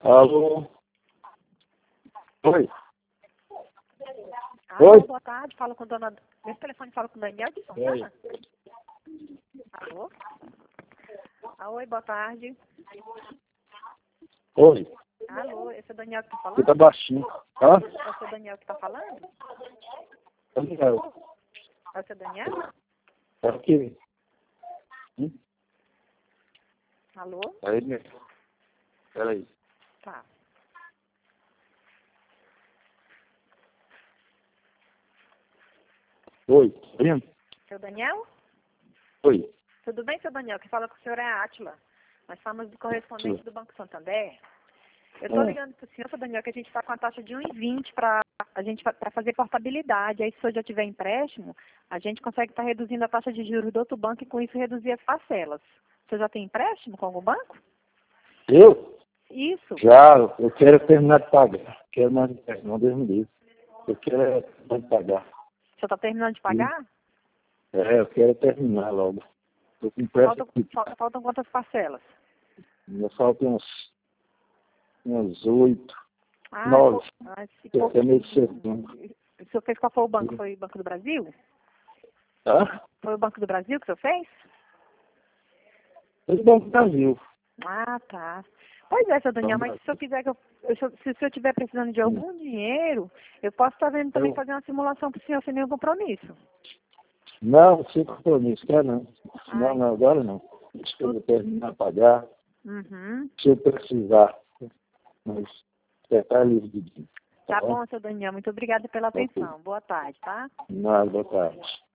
Alô? Oi? Alô, Oi? boa tarde. Fala com a dona... Esse telefone fala com o Daniel de Oi. Santana? Alô? Oi, boa tarde. Oi? Alô, esse é o Daniel que tá Você falando? tá baixinho. Hã? É o seu Daniel que tá falando? Daniel. É o seu Daniel? Tá aqui. Alô? Aí mesmo. Peraí. Tá. Oi? Tá vendo? Seu Daniel? Oi? Tudo bem, seu Daniel? Quem fala com o senhor é a Átila. Nós somos do correspondente do Banco Santander. Eu tô ligando pro senhor, seu Daniel, que a gente tá com a taxa de 1,20 para fazer portabilidade. Aí, se o senhor já tiver empréstimo, a gente consegue estar reduzindo a taxa de juros do outro banco e, com isso, reduzir as parcelas. O senhor já tem empréstimo com algum banco? Eu? Isso. Já, eu quero terminar de pagar. Quero mais empréstimo, não Deus me livre. Eu quero terminar de pagar. O senhor está terminando de pagar? Eu quero terminar logo. Tô com pressa aqui. Faltam quantas parcelas? Ainda faltam umas 8, Ah, 9. se Eu for... até meio cedo. O senhor fez qual foi o banco? Foi o Banco do Brasil? Tá? Foi o Banco do Brasil que o senhor fez? Foi do Banco do Brasil. Ah, tá. Pois é, seu Daniel, mas se o senhor quiser que se o senhor estiver precisando de algum dinheiro, eu posso estar vendo também fazer uma simulação para o senhor sem nenhum compromisso. Não, sem compromisso, quer não. Ai. Não, agora não. Deixa eu terminar de pagar. Uhum. Se eu precisar. Mas você tá livre de dinheiro. Tá bom, seu Daniel. Muito obrigada pela atenção. Boa tarde, tá? Nada, boa tarde.